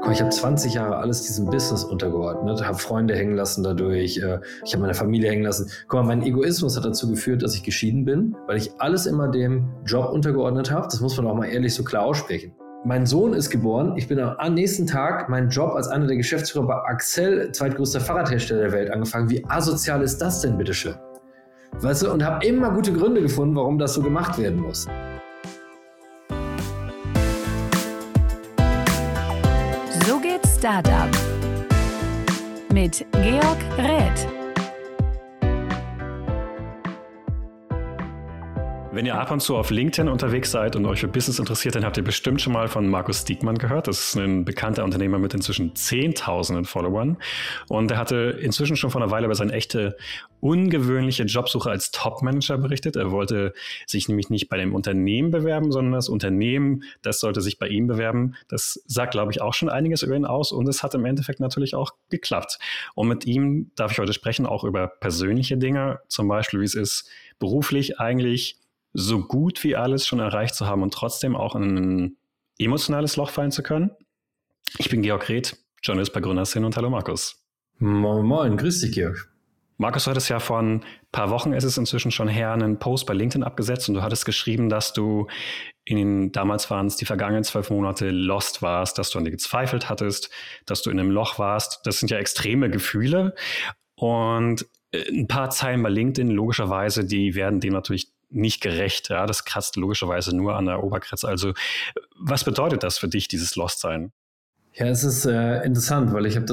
Ich habe 20 Jahre alles diesem Business untergeordnet, habe Freunde hängen lassen dadurch, ich habe meine Familie hängen lassen. Guck mal, mein Egoismus hat dazu geführt, dass ich geschieden bin, weil ich alles immer dem Job untergeordnet habe. Das muss man auch mal ehrlich so klar aussprechen. Mein Sohn ist geboren, ich bin am nächsten Tag meinen Job als einer der Geschäftsführer bei Axel, zweitgrößter Fahrradhersteller der Welt, angefangen. Wie asozial ist das denn, bitteschön? Weißt du, und habe immer gute Gründe gefunden, warum das so gemacht werden muss. So geht Startup mit Georg Räth. Wenn ihr ab und zu auf LinkedIn unterwegs seid und euch für Business interessiert, dann habt ihr bestimmt schon mal von Markus Diekmann gehört. Das ist ein bekannter Unternehmer mit inzwischen Zehntausenden Followern. Und er hatte inzwischen schon vor einer Weile über seine echte ungewöhnliche Jobsuche als Top-Manager berichtet. Er wollte sich nämlich nicht bei dem Unternehmen bewerben, sondern das Unternehmen, das sollte sich bei ihm bewerben. Das sagt, glaube ich, auch schon einiges über ihn aus. Und es hat im Endeffekt natürlich auch geklappt. Und mit ihm darf ich heute sprechen, auch über persönliche Dinge. Zum Beispiel, wie es ist, beruflich eigentlich so gut wie alles schon erreicht zu haben und trotzdem auch in ein emotionales Loch fallen zu können. Ich bin Georg Räth, Journalist bei Gründerszene und hallo Markus. Moin, moin, grüß dich Georg. Markus, du hattest ja vor ein paar Wochen, ist es inzwischen schon her, einen Post bei LinkedIn abgesetzt und du hattest geschrieben, dass du damals waren es die vergangenen 12 Monate lost warst, dass du an dir gezweifelt hattest, dass du in einem Loch warst. Das sind ja extreme Gefühle und ein paar Zeilen bei LinkedIn, logischerweise, die werden dem natürlich nicht gerecht. Ja, das kratzt logischerweise nur an der Obergrenze. Also was bedeutet das für dich, dieses Lost-Sein? Ja, es ist interessant, weil ich habe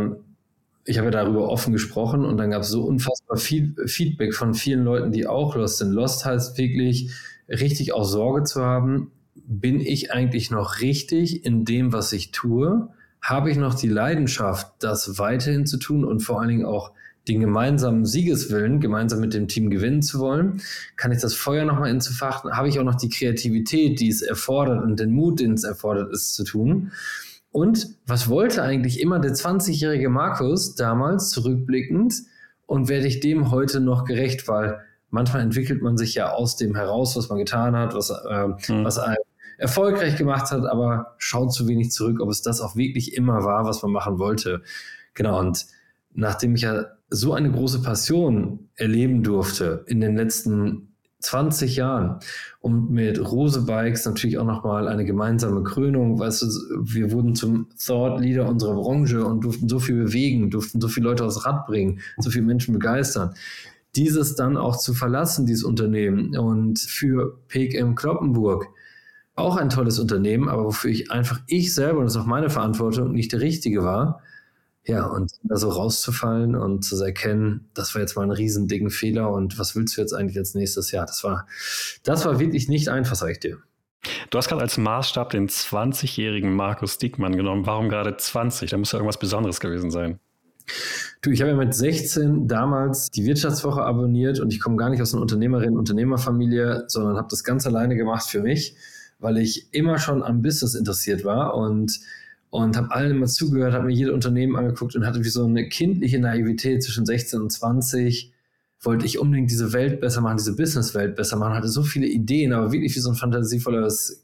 ja darüber offen gesprochen und dann gab es so unfassbar viel Feedback von vielen Leuten, die auch lost sind. Lost heißt wirklich, richtig auch Sorge zu haben, bin ich eigentlich noch richtig in dem, was ich tue? Habe ich noch die Leidenschaft, das weiterhin zu tun und vor allen Dingen auch den gemeinsamen Siegeswillen, gemeinsam mit dem Team gewinnen zu wollen? Kann ich das Feuer nochmal entfachen? Habe ich auch noch die Kreativität, die es erfordert und den Mut, den es erfordert, es zu tun? Und was wollte eigentlich immer der 20-jährige Markus damals zurückblickend und werde ich dem heute noch gerecht? Weil manchmal entwickelt man sich ja aus dem heraus, was man getan hat, was einen erfolgreich gemacht hat, aber schaut zu wenig zurück, ob es das auch wirklich immer war, was man machen wollte. Genau, und nachdem ich ja so eine große Passion erleben durfte in den letzten 20 Jahren und mit Rose Bikes natürlich auch nochmal eine gemeinsame Krönung, weißt du, wir wurden zum Thought Leader unserer Branche und durften so viel bewegen, durften so viele Leute aufs Rad bringen, so viele Menschen begeistern. Dieses dann auch zu verlassen, dieses Unternehmen, und für PKM Cloppenburg, auch ein tolles Unternehmen, aber wofür ich selber, und das ist auch meine Verantwortung, nicht der Richtige war. Ja, und da so rauszufallen und zu erkennen, das war jetzt mal ein riesen dicken Fehler und was willst du jetzt eigentlich als nächstes Jahr? Das war wirklich nicht einfach, sag ich dir. Du hast gerade als Maßstab den 20-jährigen Markus Diekmann genommen. Warum gerade 20? Da muss ja irgendwas Besonderes gewesen sein. Du, ich habe ja mit 16 damals die Wirtschaftswoche abonniert und ich komme gar nicht aus einer Unternehmerfamilie, sondern habe das ganz alleine gemacht für mich, weil ich immer schon am Business interessiert war und habe allen immer zugehört, habe mir jedes Unternehmen angeguckt und hatte wie so eine kindliche Naivität zwischen 16 und 20. Wollte ich unbedingt diese Welt besser machen, diese Businesswelt besser machen, hatte so viele Ideen, aber wirklich wie so ein fantasievoller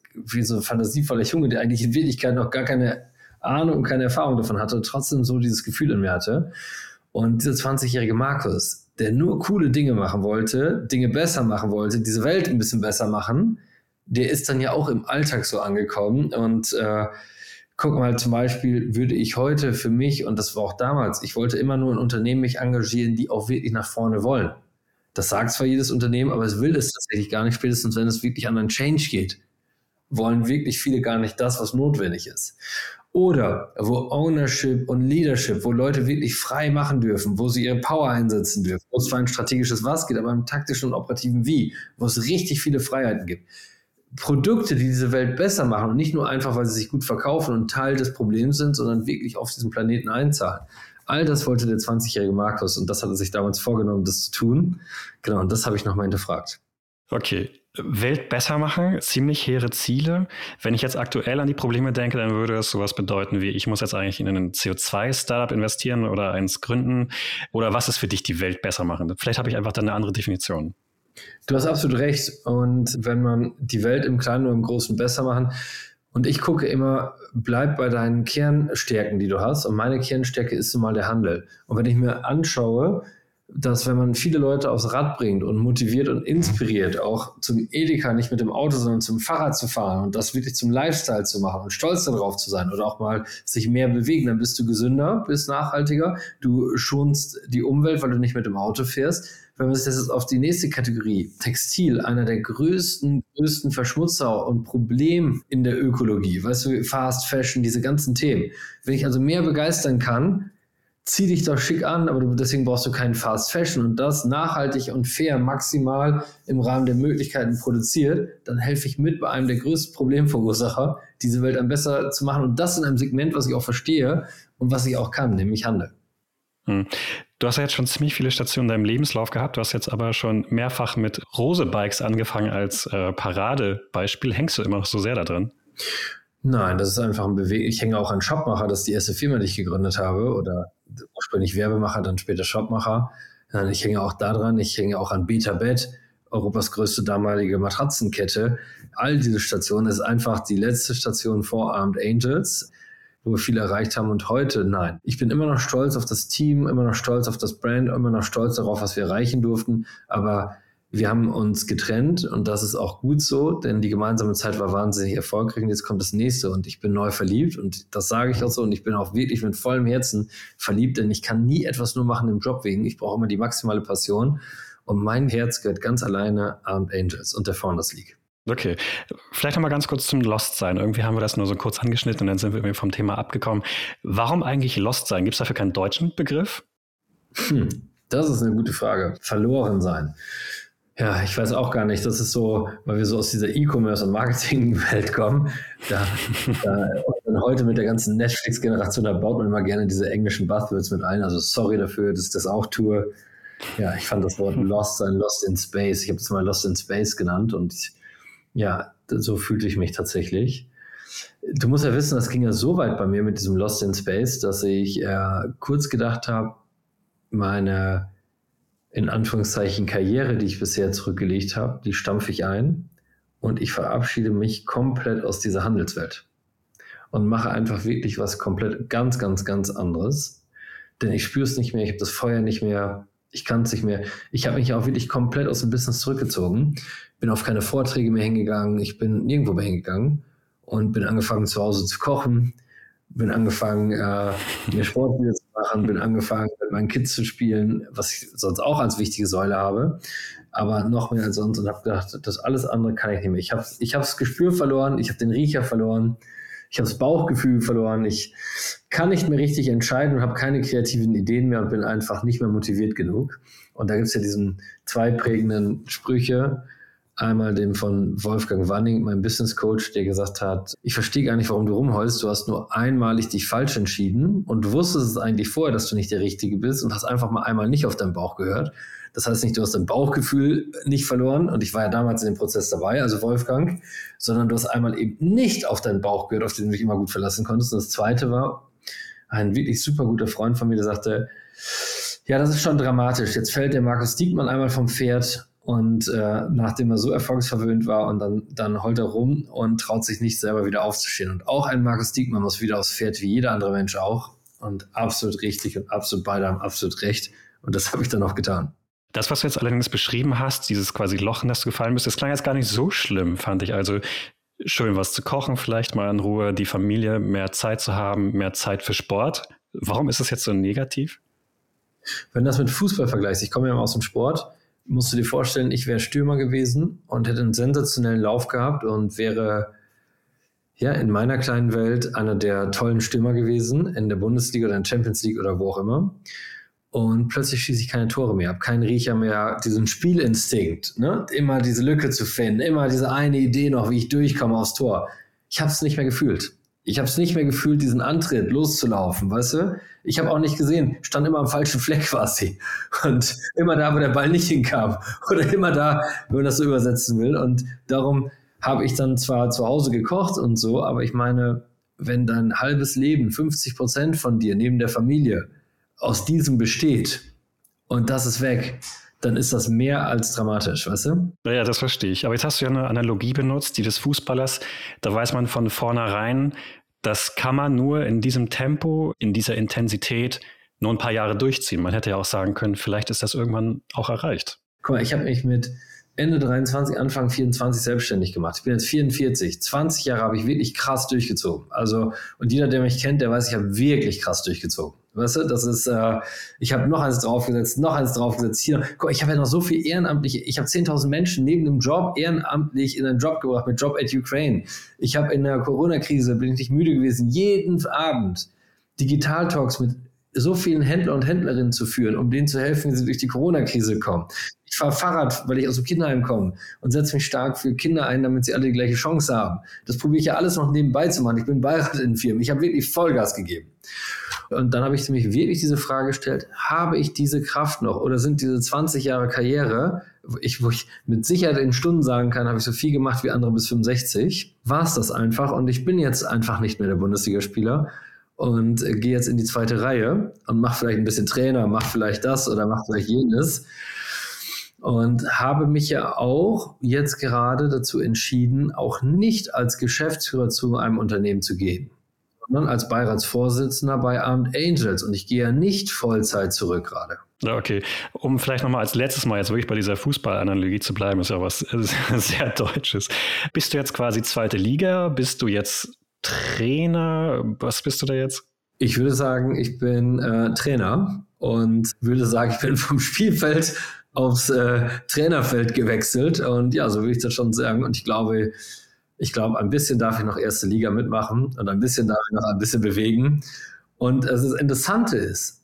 Junge, der eigentlich in Wirklichkeit noch gar keine Ahnung und keine Erfahrung davon hatte, trotzdem so dieses Gefühl in mir hatte. Und dieser 20-jährige Markus, der nur coole Dinge machen wollte, Dinge besser machen wollte, diese Welt ein bisschen besser machen, der ist dann ja auch im Alltag so angekommen und guck mal, zum Beispiel würde ich heute für mich, und das war auch damals, ich wollte immer nur in Unternehmen mich engagieren, die auch wirklich nach vorne wollen. Das sagt zwar jedes Unternehmen, aber es will es tatsächlich gar nicht, spätestens wenn es wirklich an einen Change geht. Wollen wirklich viele gar nicht das, was notwendig ist. Oder wo Ownership und Leadership, wo Leute wirklich frei machen dürfen, wo sie ihre Power einsetzen dürfen, wo es zwar ein strategisches Was geht, aber im taktischen und operativen Wie, wo es richtig viele Freiheiten gibt. Produkte, die diese Welt besser machen und nicht nur einfach, weil sie sich gut verkaufen und Teil des Problems sind, sondern wirklich auf diesen Planeten einzahlen. All das wollte der 20-jährige Markus und das hat er sich damals vorgenommen, das zu tun. Genau, und das habe ich nochmal hinterfragt. Okay, Welt besser machen, ziemlich hehre Ziele. Wenn ich jetzt aktuell an die Probleme denke, dann würde es sowas bedeuten wie, ich muss jetzt eigentlich in ein CO2-Startup investieren oder eins gründen. Oder was ist für dich die Welt besser machen? Vielleicht habe ich einfach dann eine andere Definition. Du hast absolut recht. Und wenn man die Welt im Kleinen oder im Großen besser machen, Und ich gucke immer, bleib bei deinen Kernstärken, die du hast. Und meine Kernstärke ist nun mal der Handel. Und wenn ich mir anschaue, dass wenn man viele Leute aufs Rad bringt und motiviert und inspiriert, auch zum Edeka nicht mit dem Auto, sondern zum Fahrrad zu fahren und das wirklich zum Lifestyle zu machen und stolz darauf zu sein oder auch mal sich mehr bewegen, dann bist du gesünder, bist nachhaltiger, du schonst die Umwelt, weil du nicht mit dem Auto fährst. Wenn man sich das jetzt auf die nächste Kategorie, Textil, einer der größten Verschmutzer und Problem in der Ökologie, weißt du, Fast Fashion, diese ganzen Themen. Wenn ich also mehr begeistern kann, zieh dich doch schick an, aber deswegen brauchst du keinen Fast Fashion und das nachhaltig und fair maximal im Rahmen der Möglichkeiten produziert, dann helfe ich mit bei einem der größten Problemverursacher, diese Welt dann besser zu machen und das in einem Segment, was ich auch verstehe und was ich auch kann, nämlich Handel. Du hast ja jetzt schon ziemlich viele Stationen in deinem Lebenslauf gehabt. Du hast jetzt aber schon mehrfach mit Rose-Bikes angefangen als Paradebeispiel. Hängst du immer noch so sehr da drin? Nein, das ist einfach ein Bewegung. Ich hänge auch an Shopmacher, das ist die erste Firma, die ich gegründet habe. Oder ursprünglich Werbemacher, dann später Shopmacher. Ich hänge auch daran. Ich hänge auch an Betabed, Europas größte damalige Matratzenkette. All diese Stationen ist einfach die letzte Station vor Armed Angels, wo wir viel erreicht haben. Und heute, nein. Ich bin immer noch stolz auf das Team, immer noch stolz auf das Brand, immer noch stolz darauf, was wir erreichen durften. Aber wir haben uns getrennt und das ist auch gut so, denn die gemeinsame Zeit war wahnsinnig erfolgreich und jetzt kommt das nächste und ich bin neu verliebt und das sage ich auch so und ich bin auch wirklich mit vollem Herzen verliebt, denn ich kann nie etwas nur machen im Job wegen. Ich brauche immer die maximale Passion und mein Herz gehört ganz alleine Armed Angels und der Founders League. Okay, vielleicht nochmal ganz kurz zum Lost-Sein. Irgendwie haben wir das nur so kurz angeschnitten und dann sind wir irgendwie vom Thema abgekommen. Warum eigentlich Lost-Sein? Gibt es dafür keinen deutschen Begriff? Das ist eine gute Frage. Verloren sein. Ja, ich weiß auch gar nicht. Das ist so, weil wir so aus dieser E-Commerce- und Marketing-Welt kommen. Und heute mit der ganzen Netflix-Generation, da baut man immer gerne diese englischen Buzzwords mit ein. Also sorry dafür, dass ich das auch tue. Ja, ich fand das Wort Lost sein, Lost in Space. Ich habe es mal Lost in Space genannt und ja, so fühlte ich mich tatsächlich. Du musst ja wissen, das ging ja so weit bei mir mit diesem Lost in Space, dass ich kurz gedacht habe, meine in Anführungszeichen Karriere, die ich bisher zurückgelegt habe, die stampfe ich ein und ich verabschiede mich komplett aus dieser Handelswelt und mache einfach wirklich was komplett ganz, ganz, ganz anderes. Denn ich spüre es nicht mehr, ich habe das Feuer nicht mehr, ich kann es nicht mehr. Ich habe mich auch wirklich komplett aus dem Business zurückgezogen, bin auf keine Vorträge mehr hingegangen, ich bin nirgendwo mehr hingegangen und bin angefangen zu Hause zu kochen, bin angefangen, mir Sport wieder zu machen, bin angefangen, mit meinen Kids zu spielen, was ich sonst auch als wichtige Säule habe, aber noch mehr als sonst und habe gedacht, das alles andere kann ich nicht mehr. Ich habe das Gespür verloren, ich habe den Riecher verloren, ich habe das Bauchgefühl verloren, ich kann nicht mehr richtig entscheiden und habe keine kreativen Ideen mehr und bin einfach nicht mehr motiviert genug. Und da gibt es ja diesen zwei prägenden Sprüche, einmal den von Wolfgang Wanning, meinem Business Coach, der gesagt hat, ich verstehe gar nicht, warum du rumheulst, du hast nur einmalig dich falsch entschieden und du wusstest es eigentlich vorher, dass du nicht der Richtige bist und hast einfach mal einmal nicht auf deinen Bauch gehört. Das heißt nicht, du hast dein Bauchgefühl nicht verloren und ich war ja damals in dem Prozess dabei, also Wolfgang, sondern du hast einmal eben nicht auf deinen Bauch gehört, auf den du dich immer gut verlassen konntest. Und das Zweite war, ein wirklich super guter Freund von mir, der sagte, ja, das ist schon dramatisch, jetzt fällt der Markus Diekmann einmal vom Pferd und nachdem er so erfolgsverwöhnt war und dann heult er rum und traut sich nicht selber wieder aufzustehen. Und auch ein Markus Diekmann muss wieder aufs Pferd, wie jeder andere Mensch auch. Und absolut richtig und absolut beide haben absolut recht. Und das habe ich dann auch getan. Das, was du jetzt allerdings beschrieben hast, dieses quasi Loch, in das du gefallen bist, das klang jetzt gar nicht so schlimm, fand ich. Also schön was zu kochen, vielleicht mal in Ruhe, die Familie, mehr Zeit zu haben, mehr Zeit für Sport. Warum ist das jetzt so negativ? Wenn du das mit Fußball vergleichst, ich komme ja aus dem Sport, musst du dir vorstellen, ich wäre Stürmer gewesen und hätte einen sensationellen Lauf gehabt und wäre ja in meiner kleinen Welt einer der tollen Stürmer gewesen, in der Bundesliga oder in der Champions League oder wo auch immer. Und plötzlich schieße ich keine Tore mehr, habe keinen Riecher mehr, diesen Spielinstinkt, ne? Immer diese Lücke zu finden, immer diese eine Idee noch, wie ich durchkomme aufs Tor. Ich habe es nicht mehr gefühlt. Ich habe es nicht mehr gefühlt, diesen Antritt loszulaufen, weißt du? Ich habe auch nicht gesehen, stand immer am falschen Fleck quasi. Und immer da, wo der Ball nicht hinkam. Oder immer da, wenn man das so übersetzen will. Und darum habe ich dann zwar zu Hause gekocht und so, aber ich meine, wenn dein halbes Leben, 50% von dir neben der Familie aus diesem besteht und das ist weg, dann ist das mehr als dramatisch, weißt du? Ja, das verstehe ich. Aber jetzt hast du ja eine Analogie benutzt, die des Fußballers. Da weiß man von vornherein, das kann man nur in diesem Tempo, in dieser Intensität nur ein paar Jahre durchziehen. Man hätte ja auch sagen können, vielleicht ist das irgendwann auch erreicht. Guck mal, ich habe mich mit Ende 23, Anfang 24 selbstständig gemacht. Ich bin jetzt 44. 20 Jahre habe ich wirklich krass durchgezogen. Also, und jeder, der mich kennt, der weiß, ich habe wirklich krass durchgezogen. Weißt du, das ist, ich habe noch eins draufgesetzt, hier. Guck, ich habe ja noch so viel ehrenamtliche, ich habe 10.000 Menschen neben dem Job ehrenamtlich in einen Job gebracht mit Job at Ukraine. Ich habe in der Corona-Krise, bin ich nicht müde gewesen, jeden Abend Digital-Talks mit so vielen Händler und Händlerinnen zu führen, um denen zu helfen, wie sie durch die Corona-Krise kommen. Ich fahre Fahrrad, weil ich aus dem Kinderheim komme und setze mich stark für Kinder ein, damit sie alle die gleiche Chance haben. Das probiere ich ja alles noch nebenbei zu machen. Ich bin Beirat in Firmen. Ich habe wirklich Vollgas gegeben. Und dann habe ich mich wirklich diese Frage gestellt, habe ich diese Kraft noch oder sind diese 20 Jahre Karriere, wo ich mit Sicherheit in Stunden sagen kann, habe ich so viel gemacht wie andere bis 65, war es das einfach und ich bin jetzt einfach nicht mehr der Bundesligaspieler und gehe jetzt in die zweite Reihe und mache vielleicht ein bisschen Trainer, mache vielleicht das oder mache vielleicht jenes. Und habe mich ja auch jetzt gerade dazu entschieden, auch nicht als Geschäftsführer zu einem Unternehmen zu gehen, sondern als Beiratsvorsitzender bei Armed Angels. Und ich gehe ja nicht Vollzeit zurück gerade. Ja, okay. Um vielleicht nochmal als letztes Mal jetzt wirklich bei dieser Fußballanalogie zu bleiben, ist ja was sehr Deutsches. Bist du jetzt quasi zweite Liga? Bist du jetzt Trainer? Was bist du da jetzt? Ich würde sagen, ich bin Trainer und würde sagen, ich bin vom Spielfeld aufs Trainerfeld gewechselt und ja, so würde ich das schon sagen und ich glaube, ein bisschen darf ich noch erste Liga mitmachen und ein bisschen darf ich noch ein bisschen bewegen und das Interessante ist,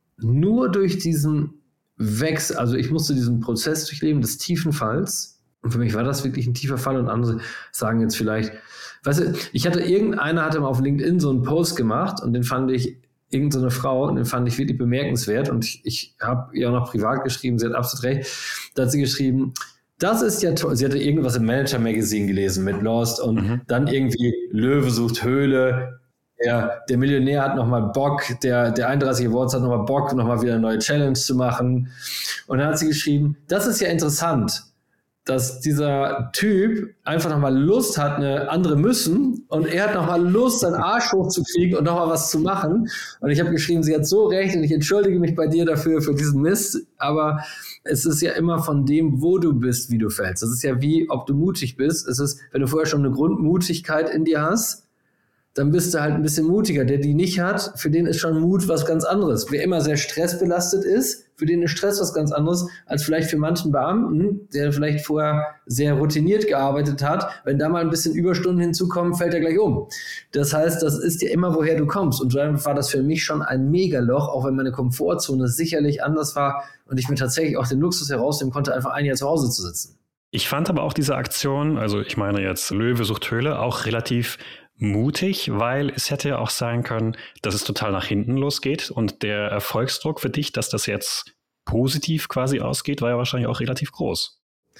nur durch diesen Wechsel, also ich musste diesen Prozess durchleben des tiefen Falls und für mich war das wirklich ein tiefer Fall und andere sagen jetzt vielleicht, weißt du, irgendeiner hatte mal auf LinkedIn so einen Post gemacht und den fand ich irgend so eine Frau, und den fand ich wirklich bemerkenswert und ich habe ihr auch noch privat geschrieben, sie hat absolut recht, da hat sie geschrieben, das ist ja toll, sie hatte irgendwas im Manager Magazine gelesen mit Lost und dann irgendwie Löwe sucht Höhle, der Millionär hat nochmal Bock, der 31 Awards hat nochmal Bock, nochmal wieder eine neue Challenge zu machen und dann hat sie geschrieben, das ist ja interessant, dass dieser Typ einfach nochmal Lust hat, eine andere müssen und er hat nochmal Lust, seinen Arsch hochzukriegen und nochmal was zu machen. Und ich habe geschrieben, sie hat so recht und ich entschuldige mich bei dir dafür, für diesen Mist, aber es ist ja immer von dem, wo du bist, wie du fällst. Das ist ja wie, ob du mutig bist. Es ist, wenn du vorher schon eine Grundmutigkeit in dir hast, dann bist du halt ein bisschen mutiger. Der die nicht hat, für den ist schon Mut was ganz anderes. Wer immer sehr stressbelastet ist, für den ist Stress was ganz anderes, als vielleicht für manchen Beamten, der vielleicht vorher sehr routiniert gearbeitet hat. Wenn da mal ein bisschen Überstunden hinzukommen, fällt er gleich um. Das heißt, das ist ja immer, woher du kommst. Und dann war das für mich schon ein Megaloch, auch wenn meine Komfortzone sicherlich anders war und ich mir tatsächlich auch den Luxus herausnehmen konnte, einfach ein Jahr zu Hause zu sitzen. Ich fand aber auch diese Aktion, also ich meine jetzt Löwe sucht Höhle, auch relativ mutig, weil es hätte ja auch sein können, dass es total nach hinten losgeht und der Erfolgsdruck für dich, dass das jetzt positiv quasi ausgeht, war ja wahrscheinlich auch relativ groß.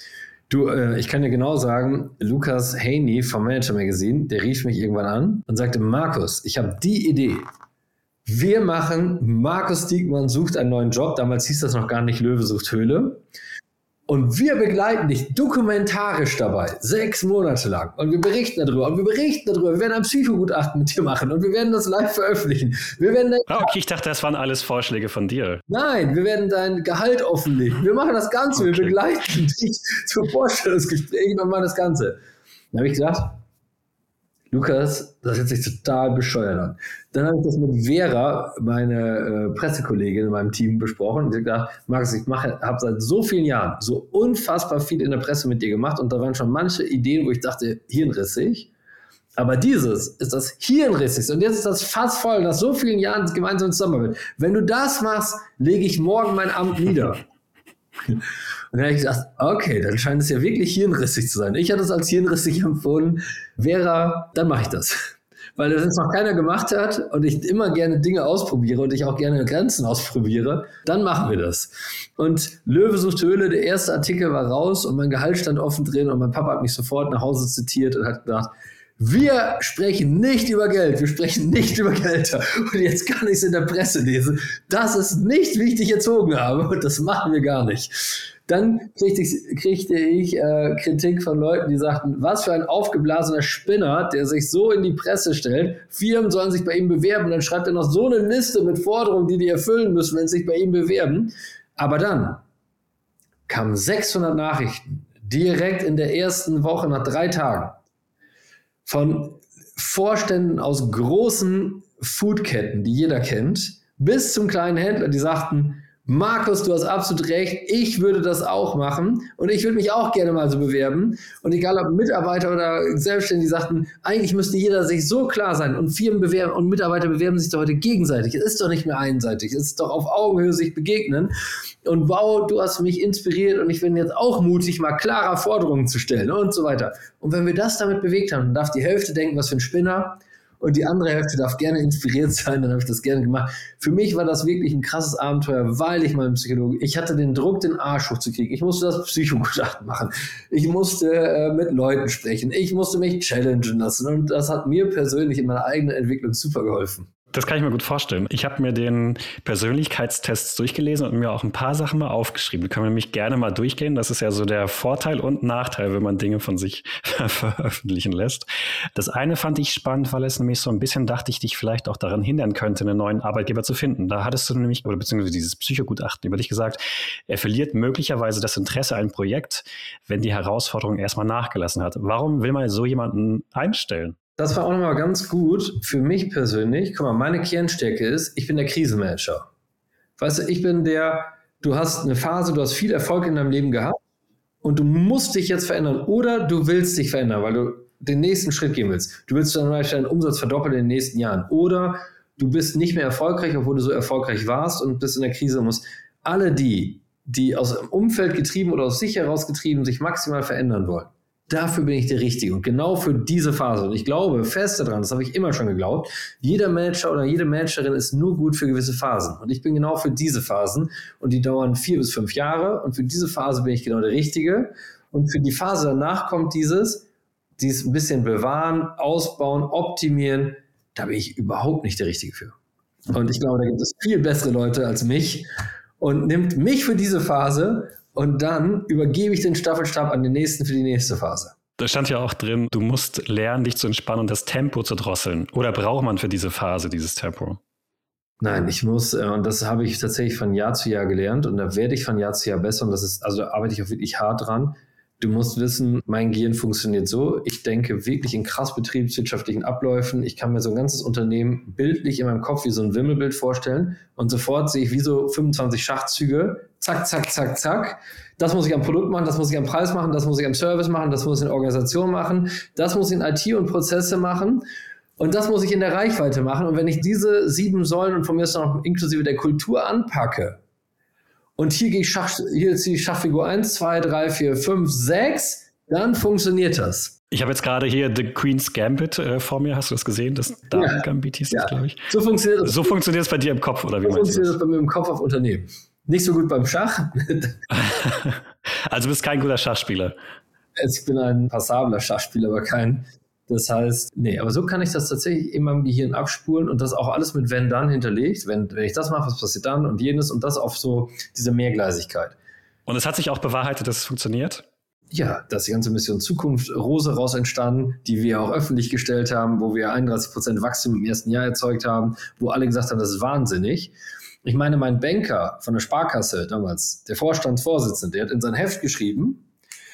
Du, ich kann dir genau sagen, Lukas Haney vom Manager Magazine, der rief mich irgendwann an und sagte, Markus, ich habe die Idee. Wir machen Markus Diekmann sucht einen neuen Job, damals hieß das noch gar nicht Löwe sucht Höhle. Und wir begleiten dich dokumentarisch dabei, 6 Monate lang. Und wir berichten darüber. Wir werden ein Psychogutachten mit dir machen. Und wir werden das live veröffentlichen. Okay, ich dachte, das waren alles Vorschläge von dir. Nein, wir werden dein Gehalt offenlegen. Wir machen das Ganze. Okay. Wir begleiten dich zu Vorstellungsgesprächen und machen das Ganze. Dann habe ich gesagt, Lukas, das hört sich total bescheuert an. Dann habe ich das mit Vera, meine Pressekollegin in meinem Team, besprochen. Und ich habe gedacht, Markus, ich habe seit so vielen Jahren so unfassbar viel in der Presse mit dir gemacht und da waren schon manche Ideen, wo ich dachte, hirnrissig. Aber dieses ist das hirnrissigste. Und jetzt ist das fast voll, nach so vielen Jahren gemeinsam zusammenarbeit. Wenn du das machst, lege ich morgen mein Amt nieder. Und dann habe ich gedacht, okay, dann scheint es ja wirklich hirnrissig zu sein. Ich hatte es als hirnrissig empfunden. Vera, dann mache ich das. Weil das jetzt noch keiner gemacht hat und ich immer gerne Dinge ausprobiere und ich auch gerne Grenzen ausprobiere, dann machen wir das. Und Löwe sucht Höhle, der erste Artikel war raus und mein Gehalt stand offen drin und mein Papa hat mich sofort nach Hause zitiert und hat gesagt, wir sprechen nicht über Geld, wir sprechen nicht über Gehälter. Und jetzt kann ich es in der Presse lesen, dass es nicht, wie ich dich erzogen habe. Und das machen wir gar nicht. Dann kriegte ich Kritik von Leuten, die sagten, was für ein aufgeblasener Spinner, der sich so in die Presse stellt. Firmen sollen sich bei ihm bewerben. Und dann schreibt er noch so eine Liste mit Forderungen, die erfüllen müssen, wenn sie sich bei ihm bewerben. Aber dann kamen 600 Nachrichten direkt in der ersten Woche nach 3 Tagen von Vorständen aus großen Foodketten, die jeder kennt, bis zum kleinen Händler, die sagten, Markus, du hast absolut recht, ich würde das auch machen und ich würde mich auch gerne mal so bewerben. Und egal ob Mitarbeiter oder Selbstständige, die sagten, eigentlich müsste jeder sich so klar sein und Firmen bewerben und Mitarbeiter bewerben sich doch heute gegenseitig. Es ist doch nicht mehr einseitig, es ist doch auf Augenhöhe sich begegnen. Und wow, du hast mich inspiriert und ich bin jetzt auch mutig, mal klarer Forderungen zu stellen und so weiter. Und wenn wir das damit bewegt haben, dann darf die Hälfte denken, was für ein Spinner. Und die andere Hälfte darf gerne inspiriert sein, dann habe ich das gerne gemacht. Für mich war das wirklich ein krasses Abenteuer, weil ich mal Psychologe, ich hatte den Druck, den Arsch hochzukriegen. Ich musste das Psychogutachten machen. Ich musste mit Leuten sprechen. Ich musste mich challengen lassen. Und das hat mir persönlich in meiner eigenen Entwicklung super geholfen. Das kann ich mir gut vorstellen. Ich habe mir den Persönlichkeitstest durchgelesen und mir auch ein paar Sachen mal aufgeschrieben. Die können wir nämlich gerne mal durchgehen. Das ist ja so der Vorteil und Nachteil, wenn man Dinge von sich veröffentlichen lässt. Das eine fand ich spannend, weil es nämlich so ein bisschen, dachte ich, dich vielleicht auch daran hindern könnte, einen neuen Arbeitgeber zu finden. Da hattest du nämlich, oder beziehungsweise dieses Psychogutachten über dich gesagt, er verliert möglicherweise das Interesse an einem Projekt, wenn die Herausforderung erstmal nachgelassen hat. Warum will man so jemanden einstellen? Das war auch nochmal ganz gut für mich persönlich. Guck mal, meine Kernstärke ist, ich bin der Krisenmanager. Weißt du, ich bin du hast eine Phase, du hast viel Erfolg in deinem Leben gehabt und du musst dich jetzt verändern oder du willst dich verändern, weil du den nächsten Schritt gehen willst. Du willst zum Beispiel deinen Umsatz verdoppeln in den nächsten Jahren oder du bist nicht mehr erfolgreich, obwohl du so erfolgreich warst und bist in der Krise und musst. Alle die aus dem Umfeld getrieben oder aus sich heraus getrieben sich maximal verändern wollen. Dafür bin ich der Richtige und genau für diese Phase. Und ich glaube fest daran, das habe ich immer schon geglaubt, jeder Manager oder jede Managerin ist nur gut für gewisse Phasen. Und ich bin genau für diese Phasen und die dauern 4 bis 5 Jahre und für diese Phase bin ich genau der Richtige. Und für die Phase danach kommt dieses ein bisschen bewahren, ausbauen, optimieren, da bin ich überhaupt nicht der Richtige für. Und ich glaube, da gibt es viel bessere Leute als mich und nimmt mich für diese Phase und dann übergebe ich den Staffelstab an den nächsten für die nächste Phase. Da stand ja auch drin, du musst lernen, dich zu entspannen und das Tempo zu drosseln. Oder braucht man für diese Phase dieses Tempo? Nein, ich muss, und das habe ich tatsächlich von Jahr zu Jahr gelernt und da werde ich von Jahr zu Jahr besser und da arbeite ich auch wirklich hart dran. Du musst wissen, mein Gehirn funktioniert so. Ich denke wirklich in krass betriebswirtschaftlichen Abläufen. Ich kann mir so ein ganzes Unternehmen bildlich in meinem Kopf wie so ein Wimmelbild vorstellen und sofort sehe ich wie so 25 Schachzüge. Zack, zack, zack, zack. Das muss ich am Produkt machen, das muss ich am Preis machen, das muss ich am Service machen, das muss ich in der Organisation machen, das muss ich in IT und Prozesse machen und das muss ich in der Reichweite machen. Und wenn ich diese 7 Säulen und von mir ist noch inklusive der Kultur anpacke, und hier ist die Schachfigur 1, 2, 3, 4, 5, 6, dann funktioniert das. Ich habe jetzt gerade hier The Queen's Gambit vor mir. Hast du das gesehen? Das Damen-Gambit hieß das, glaube ich. So funktioniert das. So funktioniert es bei dir im Kopf, oder wie meinst du das? So funktioniert das bei mir im Kopf auf Unternehmen. Nicht so gut beim Schach. Also bist kein guter Schachspieler. Ich bin ein passabler Schachspieler, aber kein. Das heißt, nee, aber so kann ich das tatsächlich in meinem Gehirn abspulen und das auch alles mit wenn dann hinterlegt. Wenn ich das mache, was passiert dann und jenes und das auf so diese Mehrgleisigkeit. Und es hat sich auch bewahrheitet, dass es funktioniert? Ja, dass die ganze Mission Zukunft Rose raus entstanden, die wir auch öffentlich gestellt haben, wo wir 31% Wachstum im ersten Jahr erzeugt haben, wo alle gesagt haben, das ist wahnsinnig. Ich meine, mein Banker von der Sparkasse damals, der Vorstandsvorsitzende, der hat in sein Heft geschrieben,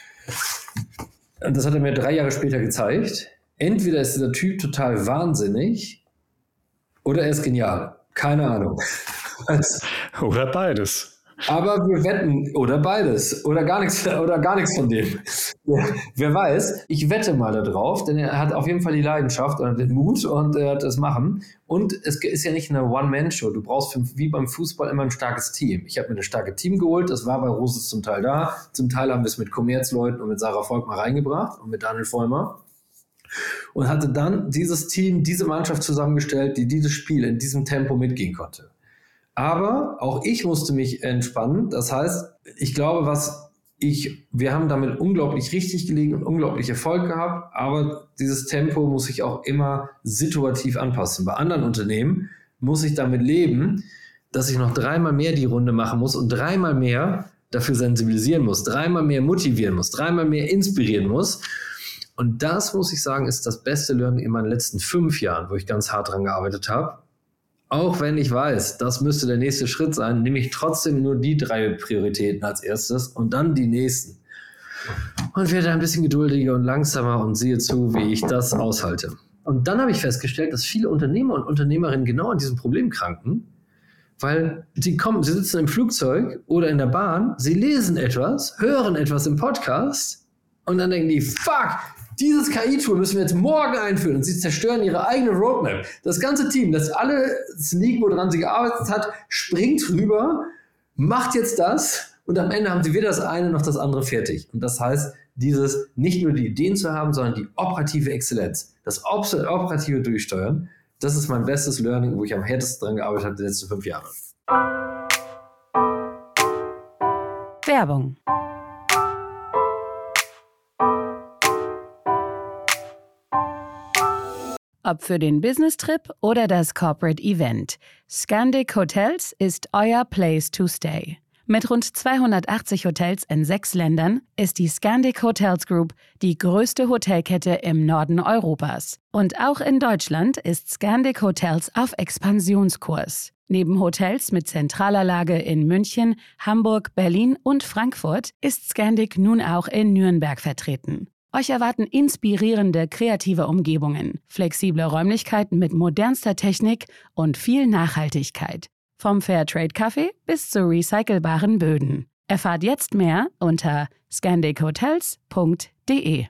und das hat er mir 3 Jahre später gezeigt, entweder ist dieser Typ total wahnsinnig oder er ist genial. Keine Ahnung. Oder beides. Aber wir wetten, oder beides, oder gar nichts von dem. Wer weiß, ich wette mal da drauf, denn er hat auf jeden Fall die Leidenschaft und den Mut und er hat das machen. Und es ist ja nicht eine One-Man-Show. Du brauchst wie beim Fußball immer ein starkes Team. Ich habe mir ein starkes Team geholt, das war bei Roses zum Teil da. Zum Teil haben wir es mit Commerzleuten und mit Sarah Volkmar reingebracht und mit Daniel Vollmer. Und hatte dann dieses Team, diese Mannschaft zusammengestellt, die dieses Spiel in diesem Tempo mitgehen konnte. Aber auch ich musste mich entspannen. Das heißt, ich glaube, was wir haben damit unglaublich richtig gelegen und unglaublich Erfolg gehabt, aber dieses Tempo muss sich auch immer situativ anpassen. Bei anderen Unternehmen muss ich damit leben, dass ich noch 3-mal mehr die Runde machen muss und 3-mal mehr dafür sensibilisieren muss, 3-mal mehr motivieren muss, 3-mal mehr inspirieren muss. Und das, muss ich sagen, ist das beste Learning in meinen letzten 5 Jahren, wo ich ganz hart dran gearbeitet habe. Auch wenn ich weiß, das müsste der nächste Schritt sein, nehme ich trotzdem nur die 3 Prioritäten als erstes und dann die nächsten. Und werde ein bisschen geduldiger und langsamer und sehe zu, wie ich das aushalte. Und dann habe ich festgestellt, dass viele Unternehmer und Unternehmerinnen genau an diesem Problem kranken, weil sie sitzen im Flugzeug oder in der Bahn, sie lesen etwas, hören etwas im Podcast und dann denken die, fuck, dieses KI-Tool müssen wir jetzt morgen einführen und sie zerstören ihre eigene Roadmap. Das ganze Team, das alles liegt, woran sie gearbeitet hat, springt rüber, macht jetzt das und am Ende haben sie weder das eine noch das andere fertig. Und das heißt, dieses nicht nur die Ideen zu haben, sondern die operative Exzellenz, das operative Durchsteuern, das ist mein bestes Learning, wo ich am härtesten dran gearbeitet habe die letzten 5 Jahre. Werbung. Ob für den Business-Trip oder das Corporate Event, Scandic Hotels ist euer Place to Stay. Mit rund 280 Hotels in 6 Ländern ist die Scandic Hotels Group die größte Hotelkette im Norden Europas. Und auch in Deutschland ist Scandic Hotels auf Expansionskurs. Neben Hotels mit zentraler Lage in München, Hamburg, Berlin und Frankfurt ist Scandic nun auch in Nürnberg vertreten. Euch erwarten inspirierende, kreative Umgebungen, flexible Räumlichkeiten mit modernster Technik und viel Nachhaltigkeit. Vom Fairtrade-Kaffee bis zu recycelbaren Böden. Erfahrt jetzt mehr unter scandichotels.de.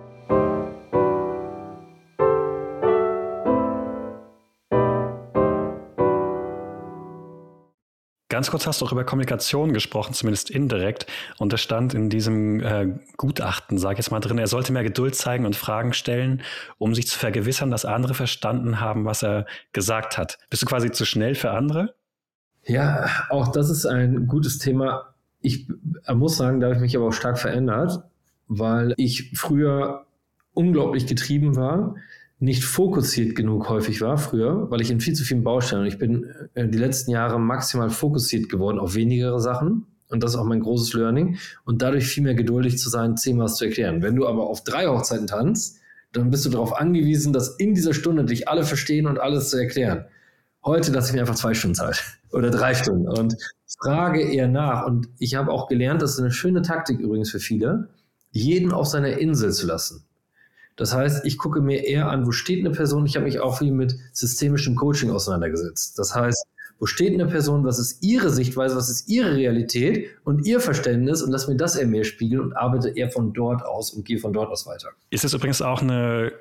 Ganz kurz hast du auch über Kommunikation gesprochen, zumindest indirekt. Und da stand in diesem Gutachten, sage ich jetzt mal drin, er sollte mehr Geduld zeigen und Fragen stellen, um sich zu vergewissern, dass andere verstanden haben, was er gesagt hat. Bist du quasi zu schnell für andere? Ja, auch das ist ein gutes Thema. Ich muss sagen, da habe ich mich aber auch stark verändert, weil ich früher unglaublich getrieben war, nicht fokussiert genug häufig war früher, weil ich in viel zu vielen Baustellen, und ich bin die letzten Jahre maximal fokussiert geworden auf wenigere Sachen und das ist auch mein großes Learning und dadurch viel mehr geduldig zu sein, 10 was zu erklären. Wenn du aber auf 3 Hochzeiten tanzt, dann bist du darauf angewiesen, dass in dieser Stunde dich alle verstehen und alles zu erklären. Heute lasse ich mir einfach 2 Stunden Zeit oder 3 Stunden und frage eher nach und ich habe auch gelernt, das ist eine schöne Taktik übrigens für viele, jeden auf seiner Insel zu lassen. Das heißt, ich gucke mir eher an, wo steht eine Person. Ich habe mich auch viel mit systemischem Coaching auseinandergesetzt. Das heißt, wo steht eine Person, was ist ihre Sichtweise, was ist ihre Realität und ihr Verständnis und lass mir das eher mehr spiegeln und arbeite eher von dort aus und gehe von dort aus weiter. Ist es übrigens auch eine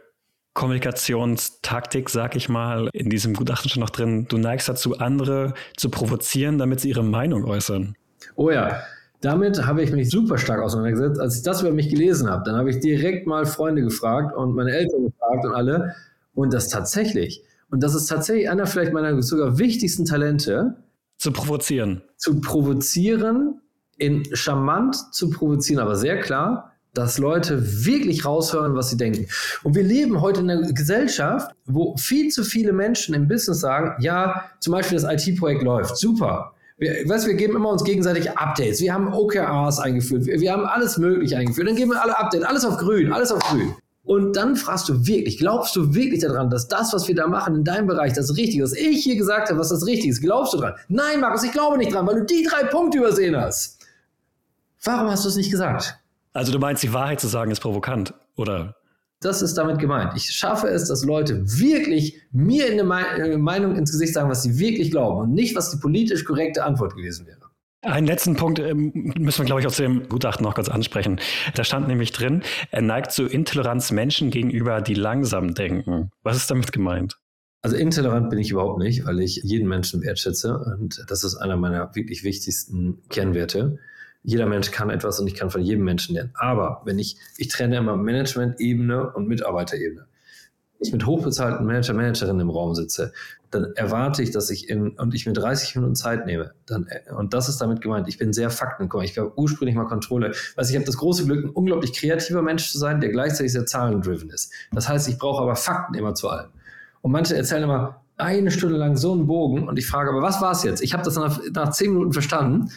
Kommunikationstaktik, sag ich mal, in diesem Gutachten schon noch drin, du neigst dazu, andere zu provozieren, damit sie ihre Meinung äußern? Oh ja. Damit habe ich mich super stark auseinandergesetzt. Als ich das über mich gelesen habe, dann habe ich direkt mal Freunde gefragt und meine Eltern gefragt und alle. Und das ist tatsächlich einer vielleicht meiner sogar wichtigsten Talente. Zu provozieren. Zu provozieren, charmant zu provozieren, aber sehr klar, dass Leute wirklich raushören, was sie denken. Und wir leben heute in einer Gesellschaft, wo viel zu viele Menschen im Business sagen, ja, zum Beispiel das IT-Projekt läuft, super. Wir geben immer uns gegenseitig Updates. Wir haben OKRs eingeführt. Wir haben alles Mögliche eingeführt. Dann geben wir alle Updates. Alles auf grün. Und dann fragst du wirklich, glaubst du wirklich daran, dass das, was wir da machen in deinem Bereich, das Richtige ist? Was ich hier gesagt habe, was das Richtige ist, glaubst du dran? Nein, Markus, ich glaube nicht dran, weil du die 3 Punkte übersehen hast. Warum hast du es nicht gesagt? Also du meinst, die Wahrheit zu sagen ist provokant, oder? Das ist damit gemeint. Ich schaffe es, dass Leute wirklich mir eine Meinung ins Gesicht sagen, was sie wirklich glauben und nicht, was die politisch korrekte Antwort gewesen wäre. Einen letzten Punkt müssen wir, glaube ich, aus dem Gutachten noch kurz ansprechen. Da stand nämlich drin, er neigt zu Intoleranz Menschen gegenüber, die langsam denken. Was ist damit gemeint? Also intolerant bin ich überhaupt nicht, weil ich jeden Menschen wertschätze und das ist einer meiner wirklich wichtigsten Kernwerte. Jeder Mensch kann etwas und ich kann von jedem Menschen lernen. Aber ich trenne immer Management-Ebene und Mitarbeiterebene. ich mit hochbezahlten Managerinnen im Raum sitze, dann erwarte ich, dass ich mir 30 Minuten Zeit nehme. Und das ist damit gemeint, ich bin sehr Fakten. Ich war ursprünglich mal Controller. Ich habe das große Glück, ein unglaublich kreativer Mensch zu sein, der gleichzeitig sehr zahlendriven ist. Das heißt, ich brauche aber Fakten immer zu allem. Und manche erzählen immer 1 Stunde lang so einen Bogen und ich frage, aber was war es jetzt? Ich habe das nach 10 Minuten verstanden.